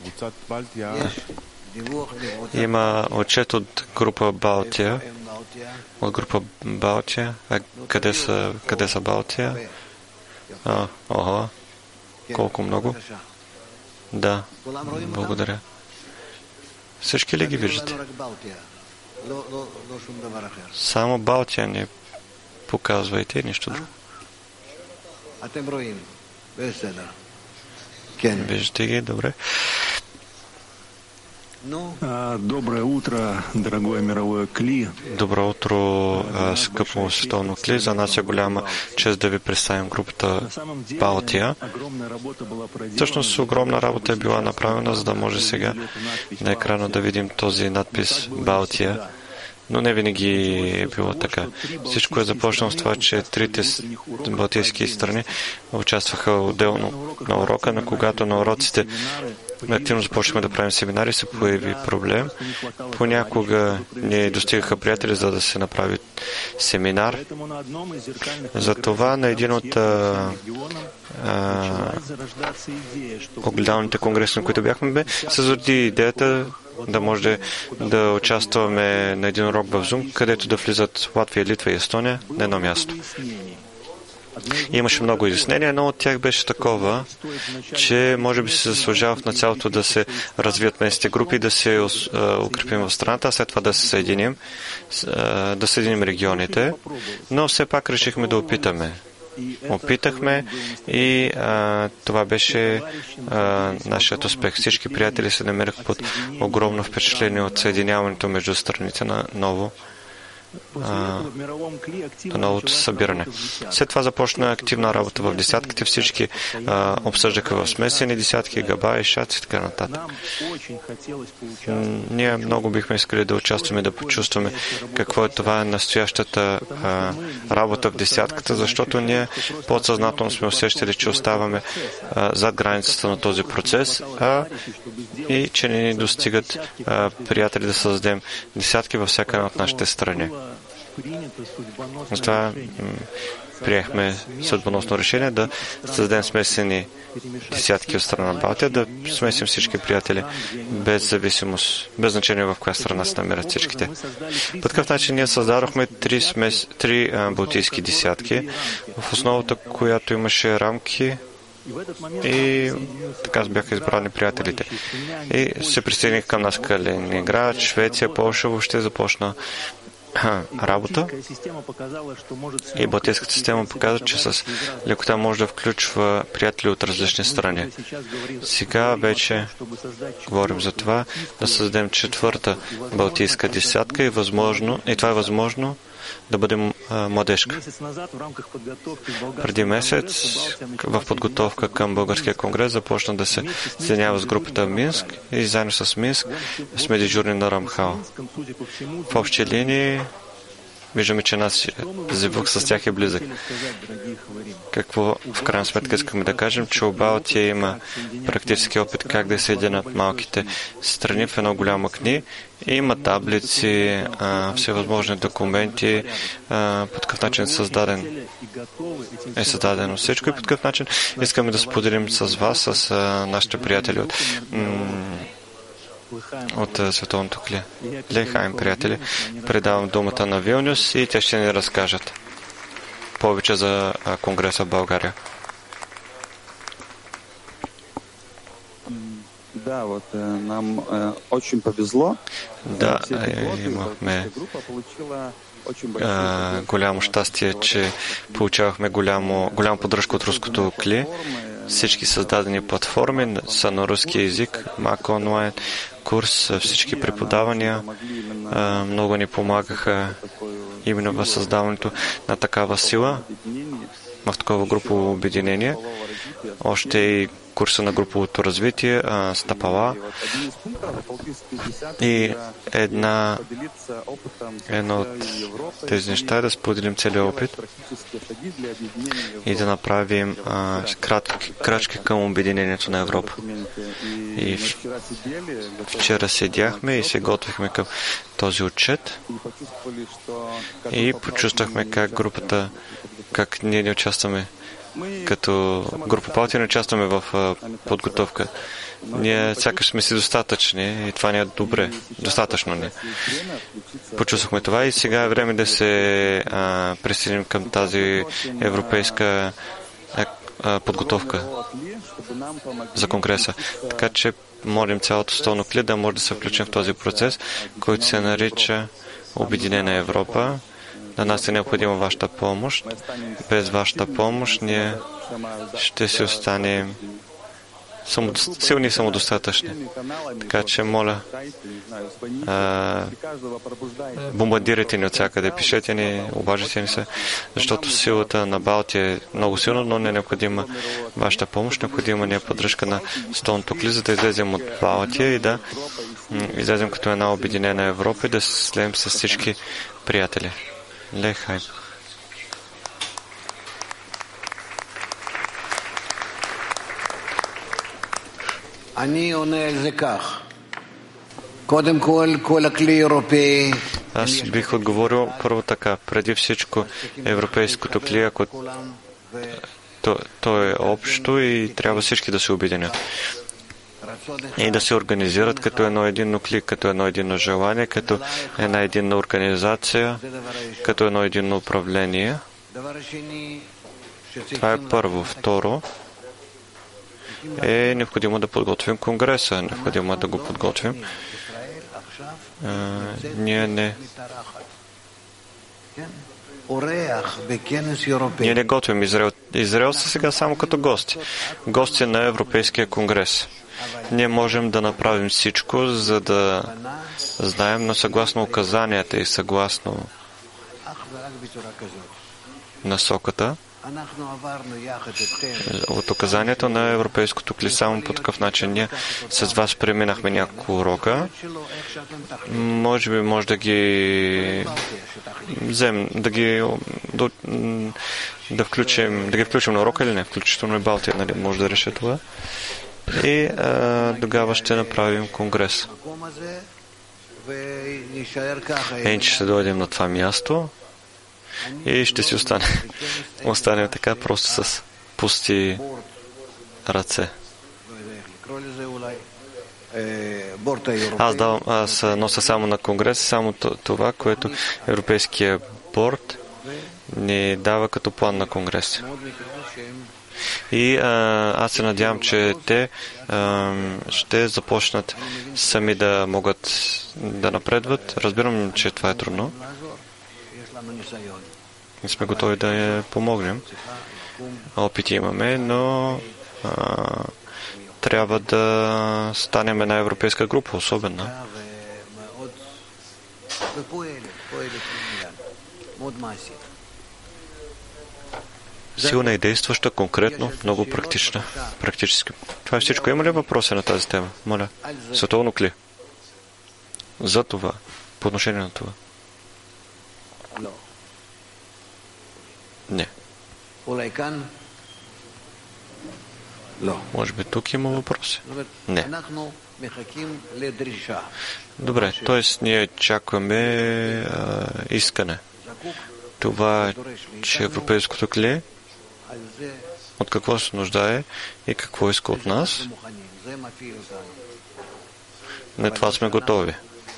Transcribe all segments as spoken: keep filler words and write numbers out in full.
Има отчет от група Балтия. От група Балтия. А къде са, къде са Балтия? А, ого. Колко много? Да, благодаря. Всички ли ги виждате? Само Балтия не показвайте, нищо друго. Виждате ги, добре. Доброе утро, дорогое мировое Кли. Добро утро, скъпо световно Кли. За нас е голяма чест да ви представим групата Балтия. Всъщност огромна работа е била направена, за да може сега на екрана да видим този надпис Балтия. Но не винаги е било така. Всичко е започнало с това, че трите балтийски страни участваха отделно на урока, на когато на уроците активно започнахме да правим семинари, се появи проблем. Понякога не достигаха приятели, за да се направи семинар. Затова на един от а, а, огледалните конгреси, на които бяхме, бе, се зароди идеята да може да участваме на един урок в Zoom, където да влизат Латвия, Литва и Естония на едно място. И имаше много изяснения, но от тях беше такова, че може би се заслужава в началото да се развият местните групи, да се укрепим в страната, а след това да се съединим, да съединим регионите. Но все пак решихме да опитаме. Опитахме и а, това беше а, нашият успех. Всички приятели се намериха под огромно впечатление от съединяването между страните на ново на новото събиране. След това започна активна работа в десятките. Всички а, обсъждаха в смесени десятки, габа и шаци и така нататък. Ние много бихме искали да участваме, да почувстваме какво е това настоящата а, работа в десятката, защото ние подсъзнателно сме усещали, че оставаме а, зад границата на този процес а, и че не ни достигат а, приятели да създадем десятки във всяка една от нашите страни. Затова приехме съдбоносно решение да създадем смесени десятки от страна на Балтия, да смесим всички приятели без зависимост, без значение в коя страна се намират всичките. По такъв начин ние създадохме три, смес, три а, балтийски десятки, в основата която имаше рамки и така бяха избрани приятелите. И се присъединих към нас Калининград, Швеция, Полша, въобще започна работа. И балтийската система показва, че с лекота може да включва приятели от различни страни. Сега вече говорим за това да създадем четвърта балтийска десятка и, възможно, и това е възможно да бъдем а, младежка. Преди месец в подготовка към Българския конгрес започна да се съединява с групата в Минск и заедно с Минск сме дежурни на Рамхал. В общи линии виждаме, че нас звук с тях е близък. Какво в крайна сметка искаме да кажем, че у Балтия има практически опит как да съединят малките страни в едно голямо кни. Има таблици, а, всевъзможни документи, а, по такъв начин създаден, е създадено всичко и по такъв начин искаме да споделим с вас, с а, нашите приятели от м- от Световното Кли. Лехайм, приятели, предавам думата на Вилнюс и те ще ни разкажат повече за Конгреса в България. Да, вот нам очень повезло. Да, имахме голямо щастие, че получавахме голямо, голямо поддръжка от руското Кли. Всички създадени платформи са на руски език, Мак онлайн, курс, всички преподавания много ни помагаха именно в създаването на такава сила, в такова групово обединение. Още и курса на груповото развитие, Стапала. И една, едно от тези неща е да споделим целият опит и да направим а, кратки, крачки към обединението на Европа. И вчера седяхме и се готвихме към този отчет и почувствахме как групата, как ние не участваме Като група Балтия не участваме в подготовка. Ние сякаш сме си достатъчни и това не е добре. Достатъчно не. Почувствахме това и сега е време да се а, присъединим към тази европейска а, подготовка за Конгреса. Така че молим цялото столно кли да може да се включим в този процес, който се нарича Обединена Европа. На нас е необходима вашата помощ. Без вашата помощ ние ще си останем силни и самодостатъчни. Така че, моля, а, бомбардирайте ни от всякъде, пишете ни, обаждайте ни се, защото силата на Балтия е много силна, но не е необходима вашата помощ, необходима ни е поддръжка на столното кли, за да излезем от Балтия и да излезем като една обединена Европа и да се слеем с всички приятели. Лехай. Аз бих отговорил първо така. Преди всичко европейското кли, ако то, то е общо и трябва всички да се обединят. И да се организират като едно единно кли, като едно единно желание, като една единна организация, като едно единно управление. Това е първо. Второ, е необходимо да подготвим Конгреса. Необходимо да го подготвим. А, ние не Ние не готвим Израел. Израел са сега само като гости. Гости на Европейския конгрес. Ние можем да направим всичко, за да знаем, но съгласно указанията и съгласно насоката от указанието на европейското кли, само по такъв начин. Ние с вас преминахме няколко урока. Може би може да ги взем, да ги да, да включим, да ги включим на урока или не, включително и Балтия, нали, може да реши това. И а, тогава ще направим конгрес. Ен, че ще дойдем на това място и ще си остане. Останем така просто с пусти ръце. Аз, давам, аз нося само на конгрес, само това, което Европейския борд ни дава като план на конгрес. И а, аз се надявам, че те а, ще започнат сами да могат да напредват. Разбирам, че това е трудно. И сме готови да я помогнем. Опити имаме, но а, трябва да станем една европейска група, особено. Силна и действаща, конкретно, много практична, практически. Това е всичко. Има ли въпроси на тази тема? Моля. Световно кли. За това. По отношение на това. Не. Може би тук има въпроси? Не. Добре, т.е. ние чакаме а, искане. Това, че европейското кли от какво се нуждае и какво иска от нас. Не, това сме готови.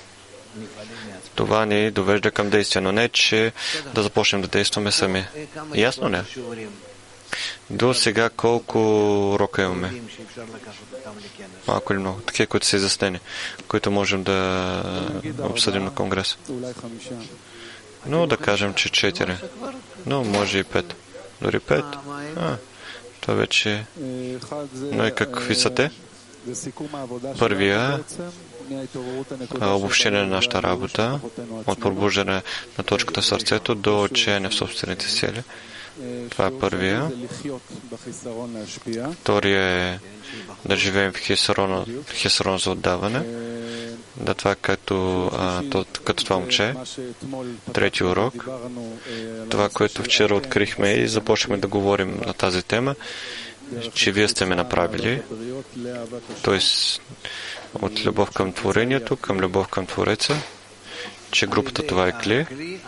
Това ни довежда към действие, но не, че да започнем да действаме сами. Ясно ли? До сега колко урока имаме? Малко или много? Такива, които са изяснени, които можем да обсъдим на конгрес. Но да кажем, че четири. Но може и пет. Дори пет. А, това вече... Но и какви са те? Първия обобщение на нашата работа, от пробуждане на точката в сърцето до отчаяние в собствените сили. Това е първия. Втория е да живеем в хисарон, хисарон за отдаване. Да, това като, а, то, като това момче. Трети урок. Това, което вчера открихме и започнахме да говорим на тази тема, че вие сте ме направили. Т.е. от любов към творението, към любов към Твореца, че групата това е кли.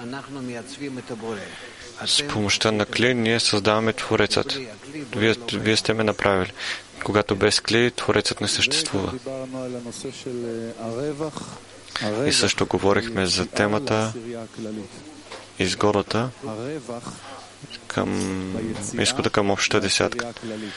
С помощта на кли ние създаваме Творецът. Вие, вие сте ме направили. Когато без кли, Творецът не съществува. И също говорихме за темата изгодата към изхода към общата десятка.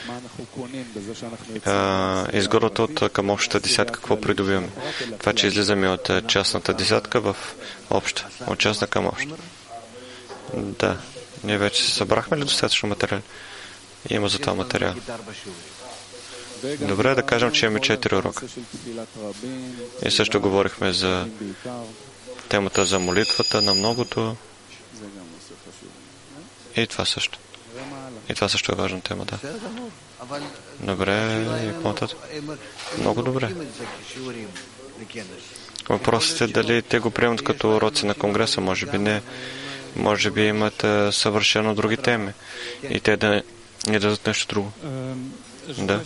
Изгодата от към общата десятка, какво придобиваме? Това, че излизаме от частната десятка в обща. От частна към обща. Да. Ние вече се събрахме ли достатъчно материал? Има за това материал. Добре, да кажем, че имаме четири урока. И също говорихме за темата за молитвата на многото. И това също. И това също е важна тема, да. Добре, и по-нататък. Много добре. Въпросът е дали те го приемат като уроци на Конгреса, може би не. Може би имат съвършено други теми. И те да ни дадат нещо друго. Да.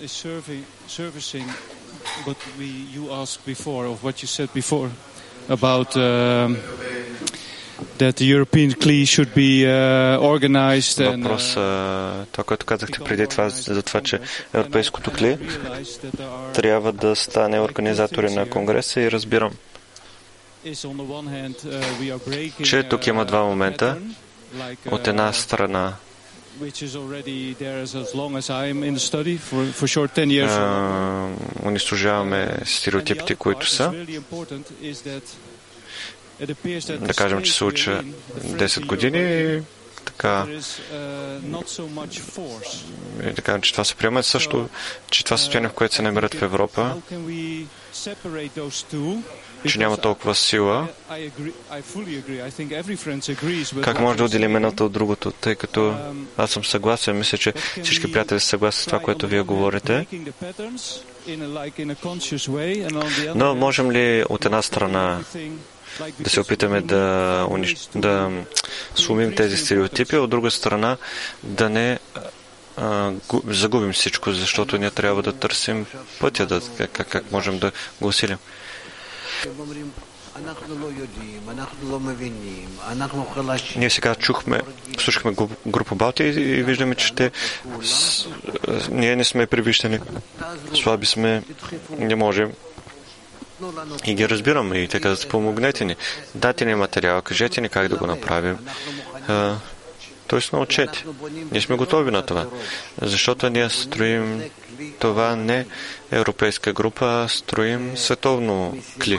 That the European Kli should be uh, organized. Въпрос, uh, това, което казахте преди това, за това, че Европейското Кли трябва да стане организатори на Конгреса и разбирам, че тук има два момента. От една страна унищожаваме стереотипите, които са. Да кажем, че се уча десет години и така, и да кажем, че това се приема също, че това състояние, в което се намират в Европа, че няма толкова сила. Как може да отделим едното от другото, тъй като аз съм съгласен, мисля, че всички приятели са съгласни с това, което вие говорите. Но можем ли от една страна да се опитаме да, унищ... да сломим тези стереотипи, от друга страна да не а, гу... загубим всичко, защото ние трябва да търсим пътя, да, как, как можем да го усилим. Ние сега чухме, слушахме група Балтия и, и виждаме, че ще, с, ние не сме привиждани, слаби сме, не можем. И ги разбираме и те казват, помогнете ни, дайте ни материал, кажете ни как да го направим. А, тоест научете. Ние сме готови на това, защото ние строим това не европейска група, а строим световно кли.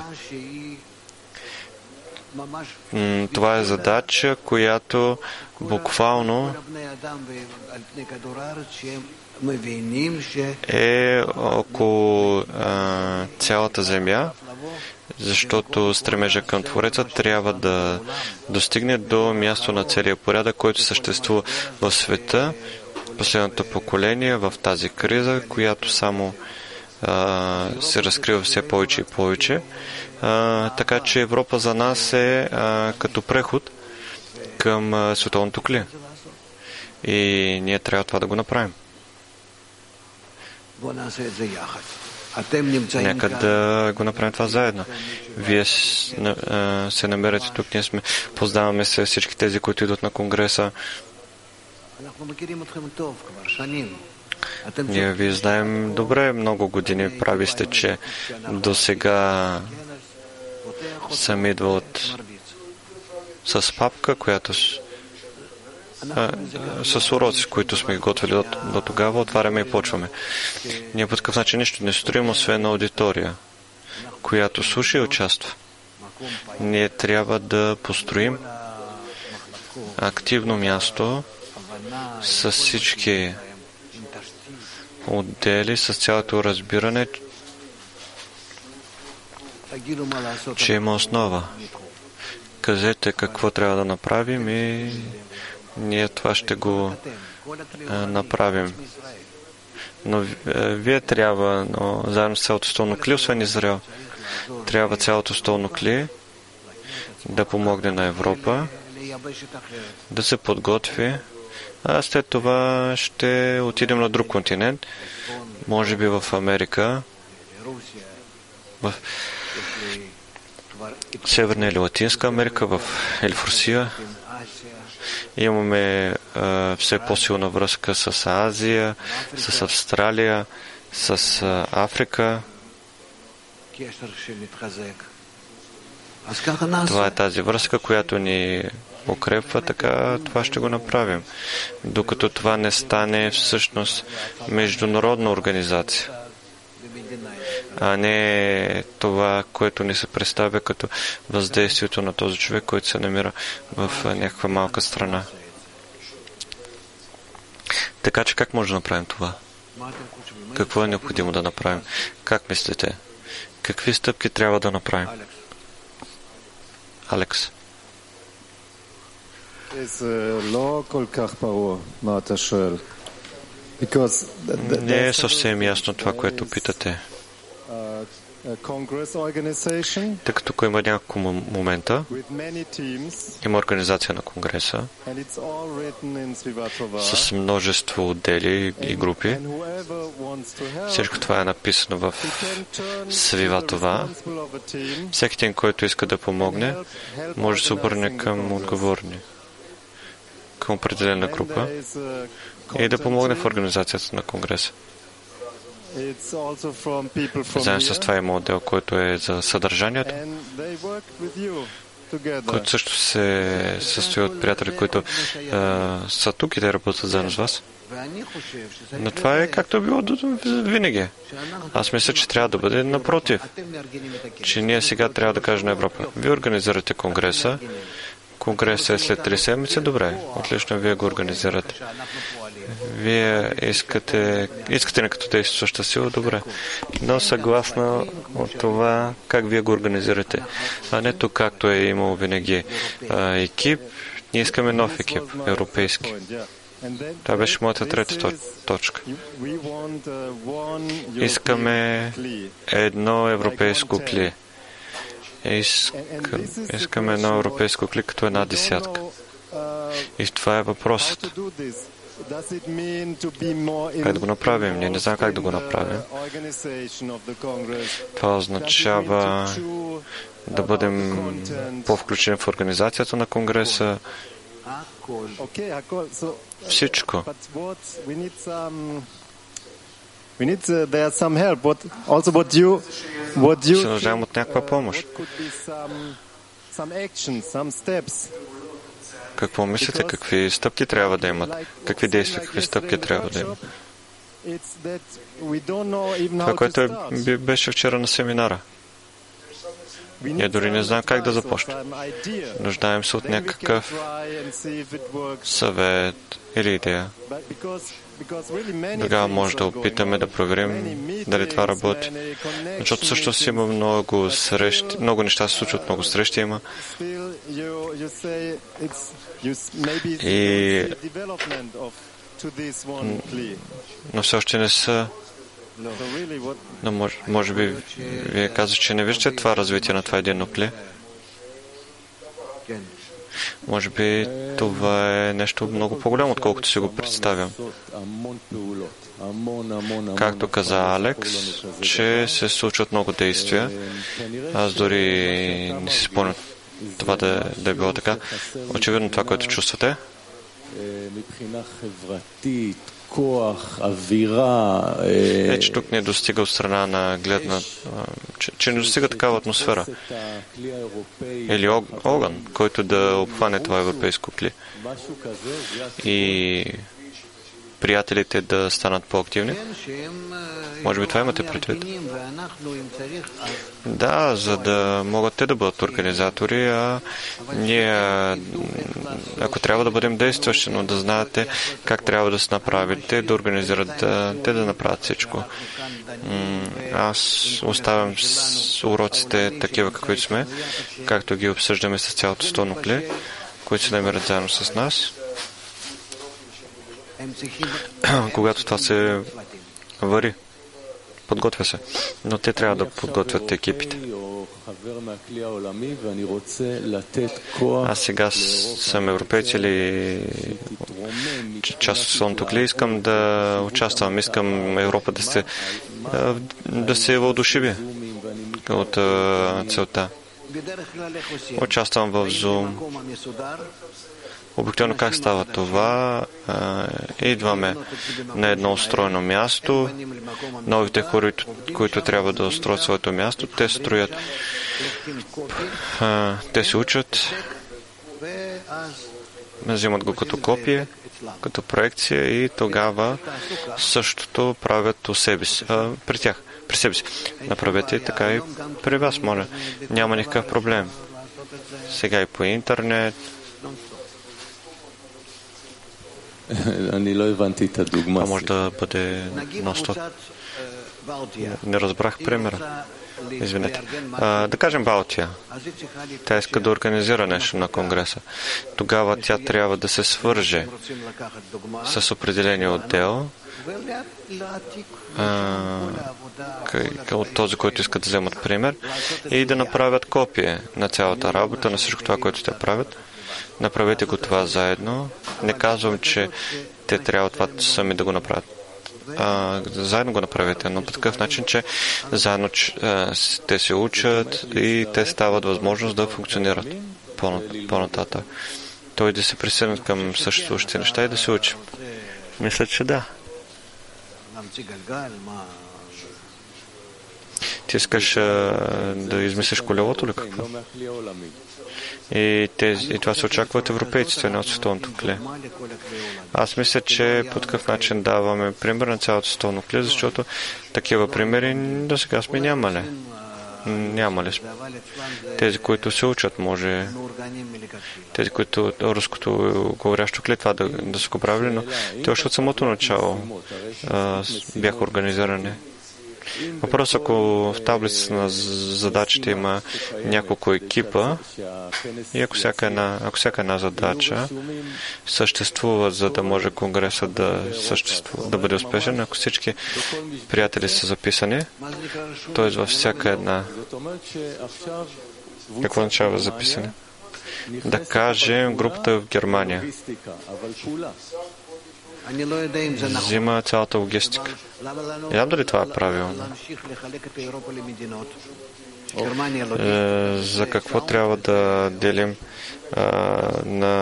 Това е задача, която буквално е около а, цялата земя, защото стремежа към Твореца трябва да достигне до място на целия порядък, който съществува в света, последното поколение, в тази криза, която само а, се разкрива все повече и повече. А, така че Европа за нас е а, като преход към а, световното кли. И ние трябва това да го направим. Нека да го направим това заедно. Вие се намерете тук, ние сме, познаваме се всички тези, които идват на Конгреса. Ние ви знаем добре, много години прави сте, че до сега съм идвал от, с папка, която а, с уроци, които сме готвили до, до тогава, отваряме и почваме. Ние по такъв начин нищо не строим, освен на аудитория, която слуша и участва. Ние трябва да построим активно място с всички отдели, с цялото разбиране, че има основа. Кажете какво трябва да направим и ние това ще го а, направим. Но а, вие трябва, но заедно с цялото столно кли, освен Израел, трябва цялото столно кли да помогне на Европа да се подготви, а след това ще отидем на друг континент, може би в Америка, в, Северна или Латинска Америка, в, или в Русия. Имаме а, все по-силна връзка с Азия, с Австралия, с а, Африка. Това е тази връзка, която ни укрепва, така това ще го направим. Докато това не стане всъщност международна организация, а не това, което ни се представя като въздействието на този човек, който се намира в някаква малка страна. Така че как може да направим това? Какво е необходимо да направим? Как мислите? Какви стъпки трябва да направим? Алекс. Не е съвсем ясно това, което питате. Тъй като ако има няколко момента, има организация на Конгреса с множество отдели и групи. Всичко това е написано в Свиватова. Всеки един, който иска да помогне, може да се обърне към отговорни, към определена група и да помогне в организацията на Конгреса. Заедно с това има отдел, който е за съдържанието, който също се състои от приятели, които а, са тук и те работят заедно с вас. Но това е както е било винаги. Аз мисля, че трябва да бъде напротив. Че ние сега трябва да кажем на Европа: вие организирате Конгреса, Конгресът е след три седмици, добре, отлично, вие го организирате. Вие искате, искате не като действаща сила, добре. Но съгласно от това, как вие го организирате. А не тук, както е имало винаги а, екип, ние искаме нов екип, европейски. Това беше моята трета точка. Искаме едно европейско кли. Искам, искаме едно европейско кли като една десятка. И това е въпросът. Как да го направим? Ние не знаем как да го направим. Това означава да бъдем по-включени в организацията на Конгреса. Всичко. Се нуждаем от някаква помощ. Какво мислите? Какви стъпки трябва да имат? Какви действия, какви стъпки трябва да имат? Това, което е, беше вчера на семинара. Ние дори не знаем как да започнем. Нуждаем се от някакъв съвет или идея. Тогава може да опитаме да проверим дали това работи. Защото също си има много срещи, много неща се случват, много срещи има. И но все още не са. Но може, може би вие казвате, че не виждате това развитие на това единно кли. Може би това е нещо много по-голямо, отколкото си го представям. Както каза Алекс, че се случват много действия. Аз дори не си спомням това да, да е било така. Очевидно това, което чувствате, е, че тук не достига от страна на гледна, че, че не достига такава атмосфера. Или огън, който да обхване това европейско кли. И приятелите да станат по-активни. Може би това имате предвид. Да, за да могат те да бъдат организатори, а ние, ако трябва да бъдем действащи, но да знаете как трябва да се направят, те да организират, да, те да направят всичко. Аз оставям с уроците такива, каквито сме, както ги обсъждаме с цялото столно кли, които се намират заедно с нас. Когато това се вари, подготвя се. Но те трябва да подготвят екипите. Аз сега съм европейц или част от Слонто кли. Искам да участвам. Искам Европа да се да се въодушеви от целта. Участвам в Zoom. Обикновено как става това? Идваме на едно устроено място. Новите хора, които трябва да устроят своето място, те строят. Те се учат. Взимат го като копие, като проекция и тогава същото правят у себе си, а, при тях, при себе си. Направете така и при вас, моля. Няма никакъв проблем. Сега и по интернет. Това може да бъде ностот. Не разбрах примера. Извинете. А, да кажем Балтия. Тя иска да организира нещо на Конгреса. Тогава тя трябва да се свърже с определения отдел а, от този, който иска да вземат пример и да направят копие на цялата работа, на всичко това, което те правят. Направете го това заедно. Не казвам, че те трябва това сами да го направят. А, заедно го направите, но по такъв начин, че заедно а, те се учат и те стават възможност да функционират по-нататък. Той да се присъединят към съществуващите неща и да се учи. Мисля, че да. Ти искаш а, да измислиш колелото ли какво? И, тези, и това се очаква от европейците, не от световното кле. Аз мисля, че по такъв начин даваме пример на цялото световно кле, защото такива примери до сега сме нямали. Нямали сме. Тези, които се учат, може. Тези, които руското говорящо кле, това да, да са го правили, но те още от самото начало а, бяха организирани. Въпрос, ако в таблицата на задачите има няколко екипа и ако всяка една, ако всяка една задача съществува, за да може Конгресът да, съществува, да бъде успешен, ако всички приятели са записани, т.е. във всяка една. Какво означава записане? Да кажем групата в Германия взима цялата логистика. Не знам дали това е правилно. Е, за какво трябва да делим а, на,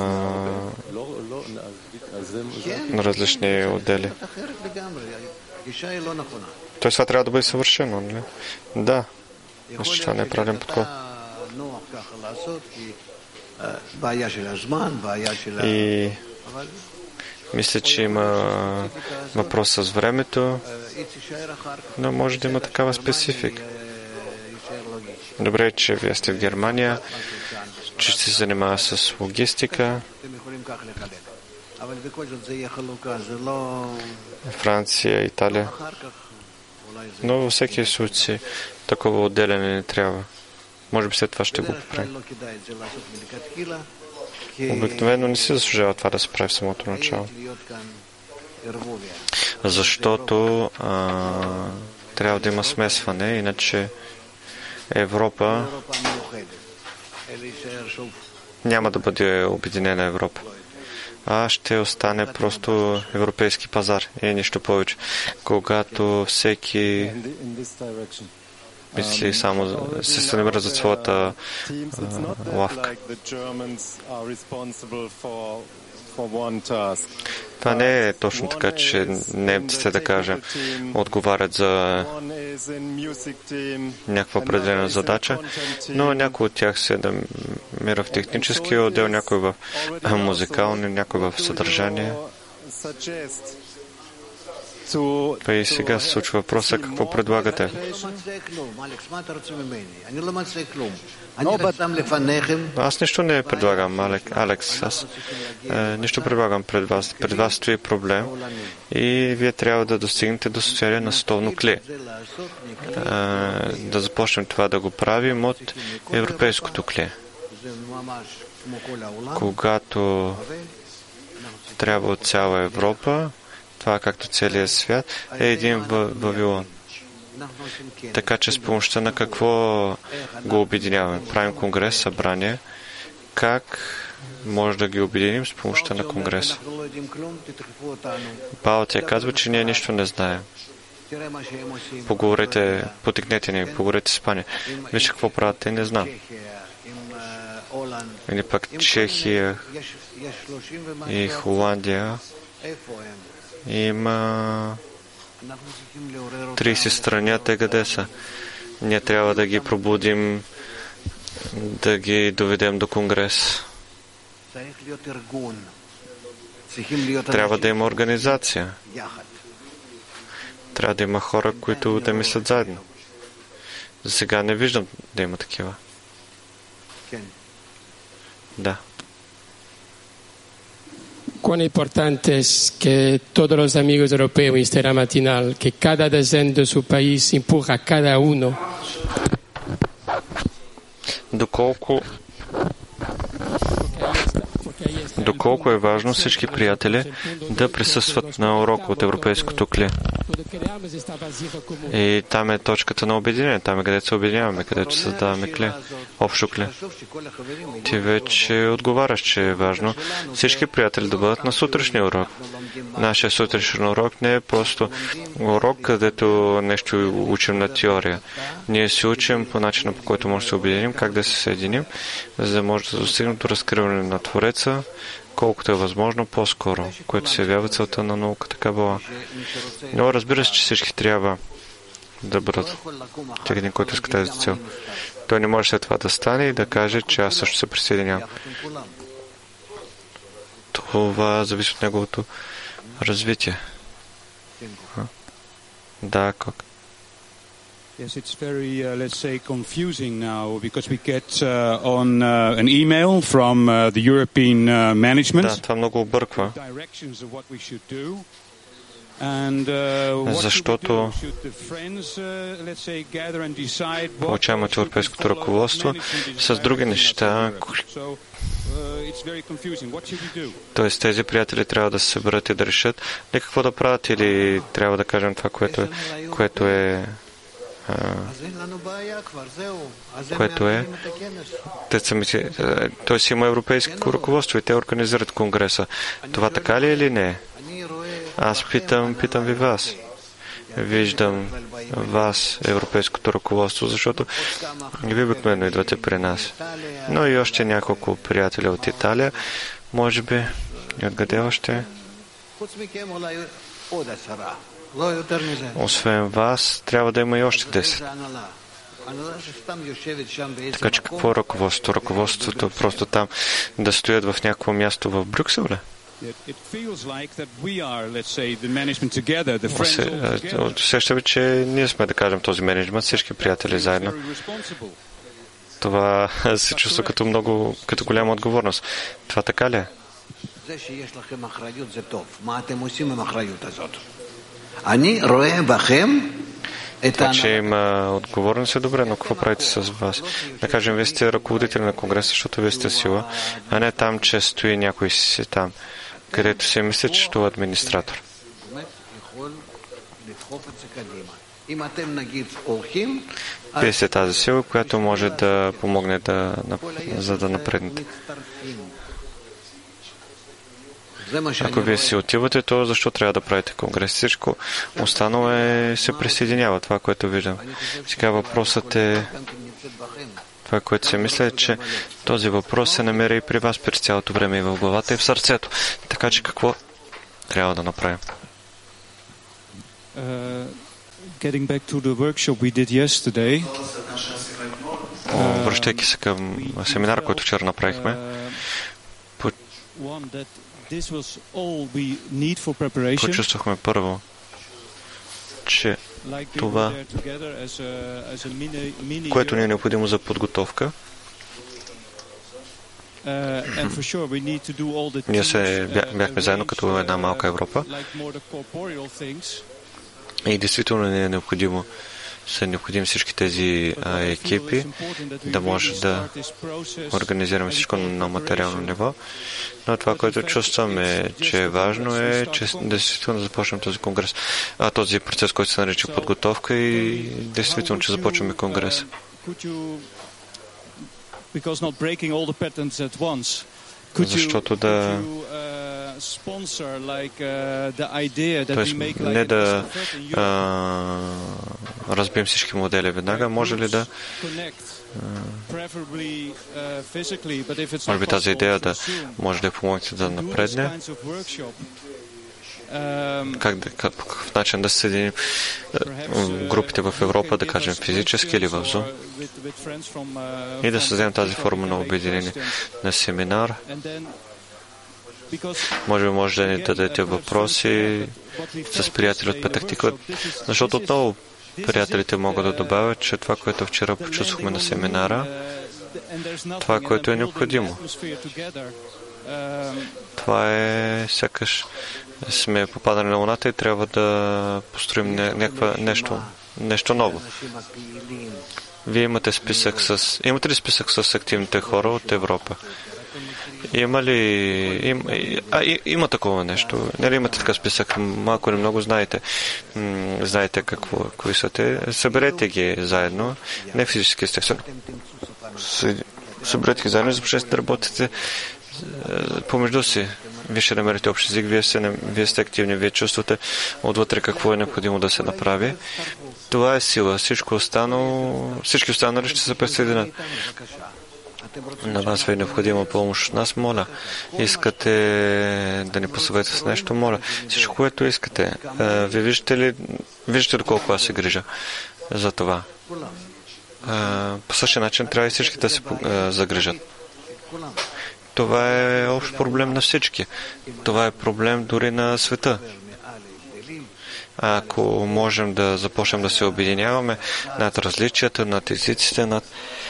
на различни отдели? Тоест това трябва да бъде съвършено, не? Да. Мисля, че това не е правилен подход. И мисля, че има въпрос с времето, но може да има такава специфика. Добре, че вие сте в Германия, че ще се занимава с логистика. Франция, Италия. Но във всеки случай такова отделяне не трябва. Може би след това ще го поправим. Обикновено не се заслужава това да се прави в самото начало. Защото а, трябва да има смесване, иначе Европа няма да бъде обединена Европа, а ще остане просто европейски пазар и нищо повече. Когато всеки мисли само се сънамира за своята а, лавка. Това не е точно така, че немците, да кажем, отговарят за някаква определена задача, но някой от тях се намира в технически отдел, някой в музикални, някой в съдържание. Па и сега се случва въпроса, какво предлагате? Аз нищо не предлагам, Алекс. Аз е, нищо предлагам пред вас. Пред вас стои проблем и вие трябва да достигнете до състояние на световно кле. Е, да започнем това да го правим от европейското кле. Когато трябва от цяла Европа, това, както целият свят, е един Вавилон. Така че с помощта на какво го обединяваме? Правим конгрес, събрание. Как може да ги обединим с помощта на конгреса? Балтия казва, че ние нищо не знаем. Поговорете, потикнете ни, поговорете с Испания. Виж какво правят, те не знам. Или пък Чехия и Холандия. Има тридесет страни, те къде са? Ние трябва да ги пробудим, да ги доведем до Конгрес. Трябва да има организация. Трябва да има хора, които да мислят заедно. За сега не виждам да има такива. Да. Cuán importante es que todos los amigos europeos en esta matinal, que cada descenso de su país empuja a cada uno. Доколко Доколко е важно всички приятели да присъстват на урока от Европейското кле. И там е точката на обединение, там е където се обединяваме, където създаваме кле, общо кле. Ти вече отговаряш, че е важно всички приятели да бъдат на сутрешния урок. Нашия сутрешен урок не е просто урок, където нещо учим на теория. Ние се учим по начина, по който може да се обединим, как да се съединим, за да може да достигнем до разкриване на Твореца, колкото е възможно по-скоро, което се явява целта на наука, такава. Но разбира се, че всички трябва да бъдат един, който иска тази цел. Той не може след това да стане и да каже, че аз също се присъединявам. Това зависи от неговото развитие. Да, как? Yes, it's very, uh, let's say, confusing now because we get uh, on uh, an email from uh, the European uh, management. Да, това много обърква. Защото получаваме от европейското ръководство с други неща. Тоест тези приятели трябва да се съберат и да решат ли какво да правят или трябва да кажем това, което е, което е което е т.е. има европейско ръководство и те организират конгреса. Това така ли е или не? Аз питам, питам ви вас. Виждам вас, европейското ръководство, защото ви обикновено идвате при нас. Но и още няколко приятели от Италия, може би и откъде още? Освен вас, трябва да има и още десет. Така че какво е ръководството? Ръководството просто там да стоят в някакво място в Брюксел, ли? Усеща ви, че ние сме, да кажем, този менеджмент, всички приятели заедно. Това се чувства като много, като голяма отговорност. Това така ли е? Това, че има отговорност е добре, но какво правите с вас? Да кажем, вие сте ръководители на конгреса, защото вие сте сила, а не там, че стои някой си там, където си мисли, че това е администратор. Вие сте тази сила, която може да помогне да, за да напреднете. Ако вие си отивате, то защо трябва да правите конгрес? Всичко останало е, се присъединява, това, което виждам. Сега въпросът е, това, което се мисля, е, че този въпрос се намери и при вас през цялото време и в главата, и в сърцето. Така че какво трябва да направим? Uh, getting back to the workshop we did yesterday. Uh, Връщайки се към семинар, който вчера направихме, по... почувствахме първо, че това, което ни е необходимо за подготовка, ние се бяхме заедно като една малка Европа и действително не е необходимо са необходими всички тези а, екипи, да може да организираме всичко на материално ниво. Но това, което чувстваме, че е важно, е, че действително започнем този конгрес, а този процес, който се нарича подготовка и действително, че започваме конгрес. Защото да Тоест, не да а, разбием всички модели веднага, може ли да може би тази идея да може да я помогнете да напредне? Как да, как, по какъв начин да се съединим групите в Европа, да кажем физически или в Zoom, и да създадем тази форма на обединение на семинар. Може би може да ни дадете въпроси с приятели от Петахтиква, защото отново приятелите могат да добавят, че това, което вчера почувствахме на семинара, това, което е необходимо. Това е сякаш сме попадали на Луната и трябва да построим някаква нещо, нещо ново. Вие имате списък с... Имате ли списък с активните хора от Европа? Има ли... Им, а, и, има такова нещо. Нали имате такъв списък? Малко или много знаете. М, знаете какво, кои са те. Съберете ги заедно. Не физически сте. Съберете ги заедно и започнете да работите помежду си. Вие ще намерите общ език, вие сте, вие сте активни, вие чувствате отвътре какво е необходимо да се направи. Това е сила. Всичко останало, всички останали ще се присъединят. На вас ви е необходима помощ от нас, моля. Искате да ни посъветвате с нещо, моля. Всичко, което искате. Вие виждате ли, виждате ли колко аз се грижа за това? По същия начин трябва и всички да се загрижат. Това е общ проблем на всички. Това е проблем дори на света. Ако можем да започнем да се обединяваме над различията, над езиците, над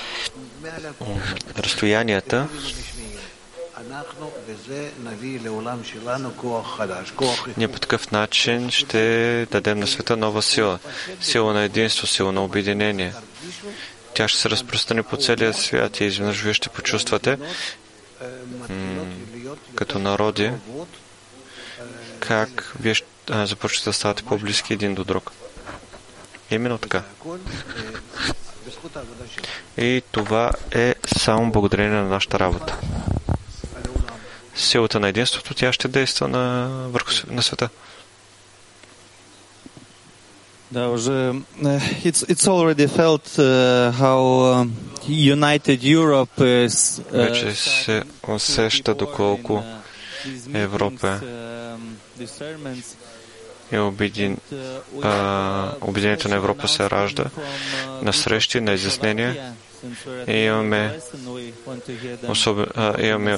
разстоянията, ние по такъв начин ще дадем на света нова сила. Сила на единство, сила на обединение. Тя ще се разпространи по целия свят и изведнъж вие ще почувствате като народи, как вие започвате да ставате по-близки един до друг. Именно така. И това е само благодарение на нашата работа. Силата на единството, тя ще действа на, върху, на света. Да, уже it's it's already felt uh, how uh, united Europe is. Uh, Вече се усеща доколко Европа е обедин, а, обединението на Европа се ражда на срещи, на изяснения. И имаме особено, а, имаме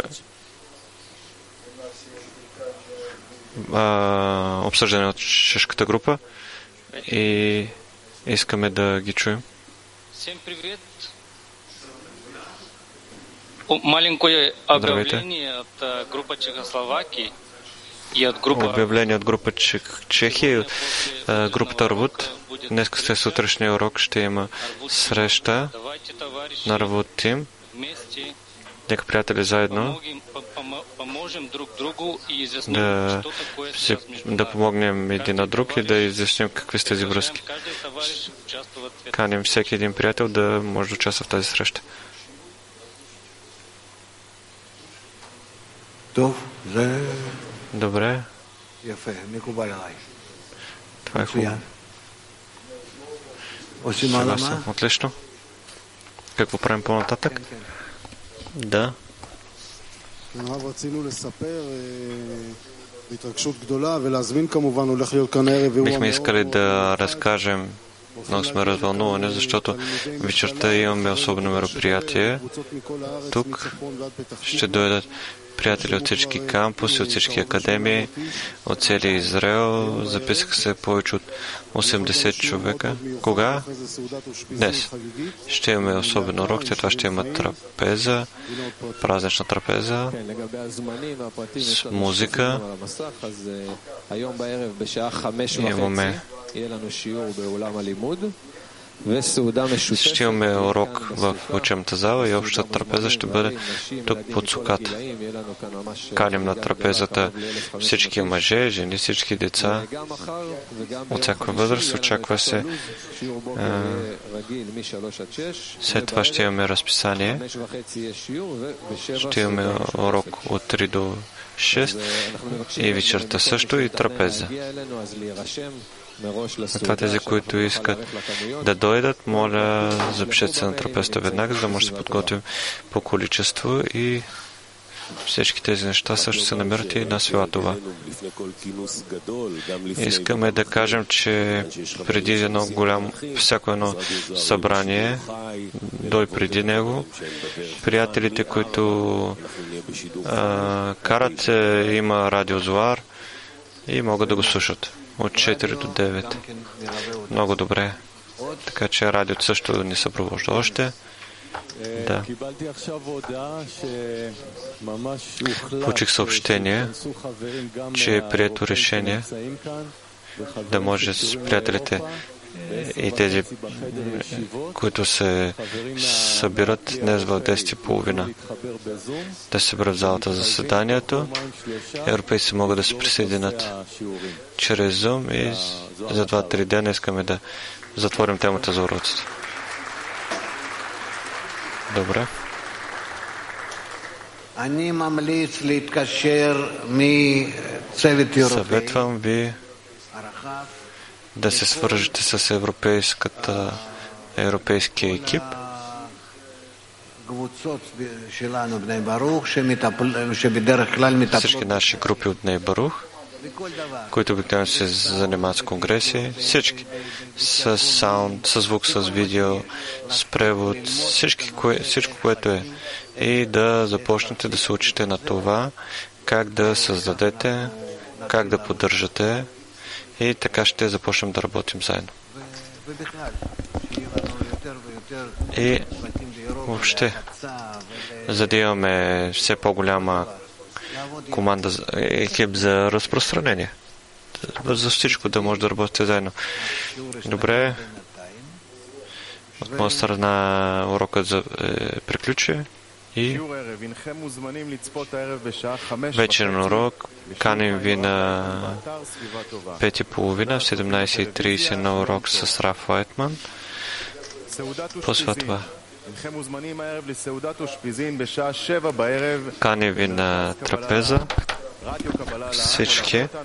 а, обсъждане от чешката група и искаме да ги чуем. Всем привет. Маленькое объявление от группы Чехословакии и от группы... Обявление от група Чехия, групата Арвуд. Днес след сутрешния урок ще има среща на Арвуд Тим. Нека приятели заедно да, си, да помогнем един на друг и да изясним какви са тези връзки. Каним всеки един приятел да може да участва в тази среща. Добре. Това е хубаво. Съгласен. Отлично. Какво правим по-нататък? Да. Бихме искали да разкажем, но сме развълнувани, защото вечерта имаме особено мероприятие. Тук ще дойдат приятели от всички кампуси, от всички академии, от целия Израел. Записаха се повече от осемдесет човека. Кога? Днес. Ще имаме особен урок, след това ще има трапеза, празнична трапеза, с музика. Имаме Ще имаме урок в учебната зала и общата трапеза ще бъде тук под суката. Каним на трапезата всички мъже, жени, всички деца от всяка възраст. Очаква се. След това ще имаме разписание. Ще имаме урок от три до шест и вечерта също и трапеза. Това тези, които искат да дойдат, моля, запишете се на трапезата веднага, за да може да се подготвим по количество и всички тези неща също се намират и на Святова. Искаме да кажем, че преди едно голямо, всяко едно събрание, дой преди него, приятелите, които а, карат, има радиозуар и могат да го слушат. От четири до девет. Много добре. Така че радиото също ни съпровожда още. Да. Получих съобщение, че е прието решение да може с приятелите и тези, които се събират днес в десет и половина, да се съберат в залата за заседанието. Европейци могат да се присъединят чрез Zoom и за два-три дена искаме да затворим темата за уроците. Добре. Съветвам ви да се свържете с европейската, европейския екип, всички наши групи от Бней Барух, които обикновено се занимават с конгреси, всички, с саунд, с звук, с видео, с превод, всички, кое, всичко, което е. И да започнете да се учите на това, как да създадете, как да поддържате, и така ще започнем да работим заедно. И въобще, за да имаме все по-голяма команда, екип за разпространение. За всичко да може да работите заедно. Добре. От моя страна урокът за, е, приключи. И вечерен урок каним ви на пет и половина, в седемнайсет и трийсет на урок с Раф Уайтман. После това каним ви на трапеза всички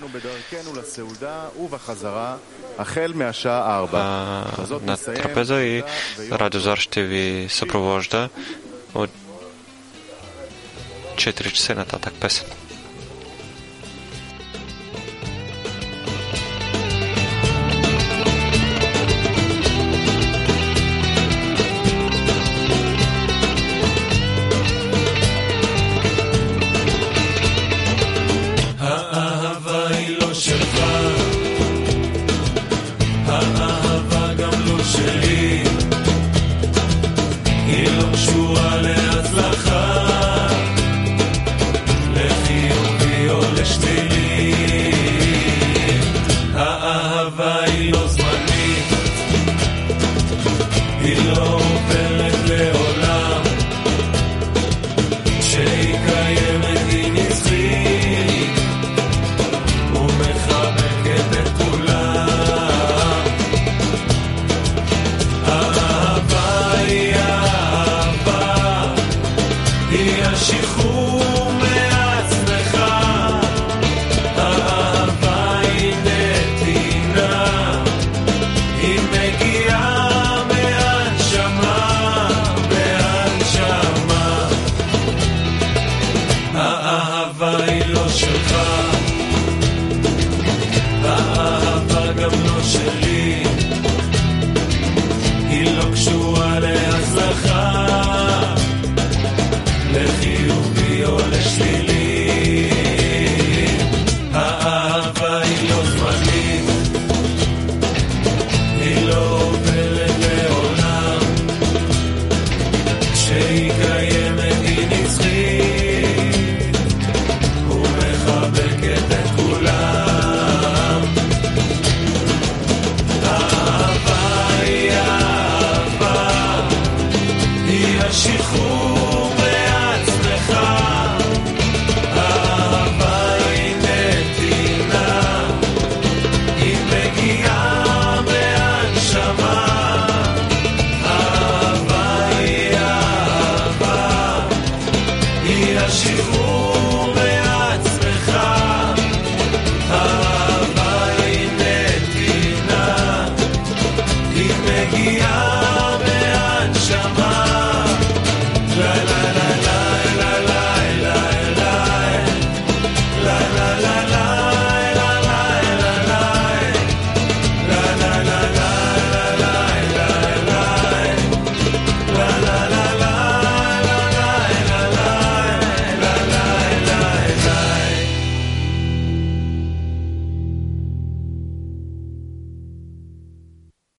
а, на трапеза и радиозар ще ви съпровожда от четири часа нататък песен. האהבה היא לא שלך, האהבה גם לא שלי, היא לא קשורה להצלחה, לחיובי או לשלילי. האהבה היא לא זמנית, היא לא